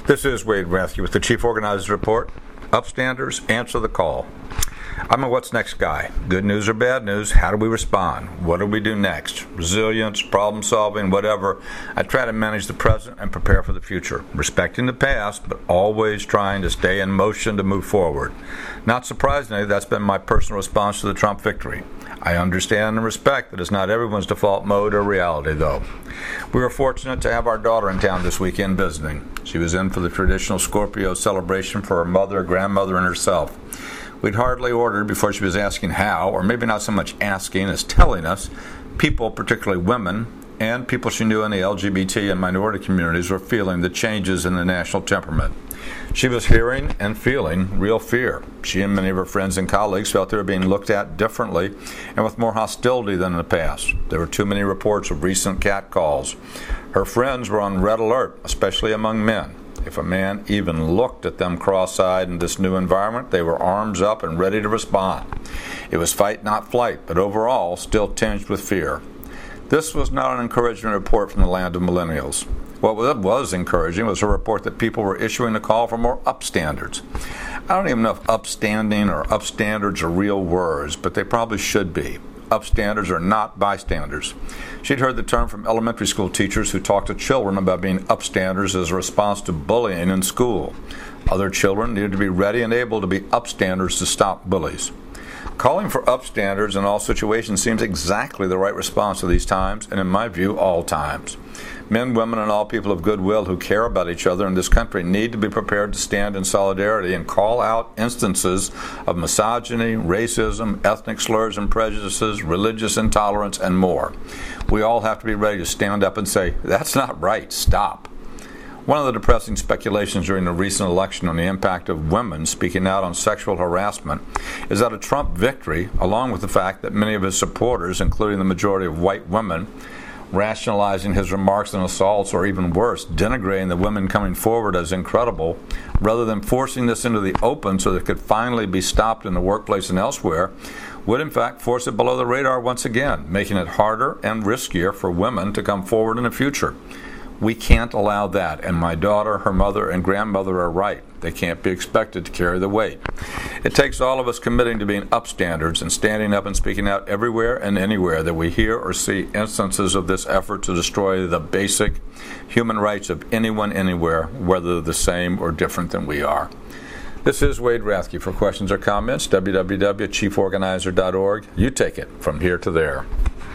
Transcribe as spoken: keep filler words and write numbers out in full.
This is Wade Rathke with the Chief Organizers Report. Upstanders, answer the call. I'm a what's next guy. Good news or bad news, how do we respond? What do we do next? Resilience, problem solving, whatever. I try to manage the present and prepare for the future, respecting the past, but always trying to stay in motion to move forward. Not surprisingly, that's been my personal response to the Trump victory. I understand and respect that it's not everyone's default mode or reality, though. We were fortunate to have our daughter in town this weekend visiting. She was in for the traditional Scorpio celebration for her mother, grandmother, and herself. We'd hardly ordered before she was asking how, or maybe not so much asking as telling us, people, particularly women, and people she knew in the L G B T and minority communities were feeling the changes in the national temperament. She was hearing and feeling real fear. She and many of her friends and colleagues felt they were being looked at differently and with more hostility than in the past. There were too many reports of recent catcalls. Her friends were on red alert, especially among men. If a man even looked at them cross-eyed in this new environment, they were arms up and ready to respond. It was fight, not flight, but overall still tinged with fear. This was not an encouraging report from the land of millennials. What was encouraging was a report that people were issuing a call for more upstanders. I don't even know if upstanding or upstanders are real words, but they probably should be. Upstanders are not bystanders. She'd heard the term from elementary school teachers who talked to children about being upstanders as a response to bullying in school. Other children needed to be ready and able to be upstanders to stop bullies. Calling for upstanders in all situations seems exactly the right response to these times, and in my view, all times. Men, women, and all people of goodwill who care about each other in this country need to be prepared to stand in solidarity and call out instances of misogyny, racism, ethnic slurs and prejudices, religious intolerance, and more. We all have to be ready to stand up and say, that's not right, stop. One of the depressing speculations during the recent election on the impact of women speaking out on sexual harassment is that a Trump victory, along with the fact that many of his supporters, including the majority of white women, rationalizing his remarks and assaults, or even worse, denigrating the women coming forward as incredible, rather than forcing this into the open so that it could finally be stopped in the workplace and elsewhere, would in fact force it below the radar once again, making it harder and riskier for women to come forward in the future. We can't allow that, and my daughter, her mother, and grandmother are right. They can't be expected to carry the weight. It takes all of us committing to being upstanders and standing up and speaking out everywhere and anywhere that we hear or see instances of this effort to destroy the basic human rights of anyone anywhere, whether they're the same or different than we are. This is Wade Rathke. For questions or comments, w w w dot chief organizer dot org. You take it from here to there.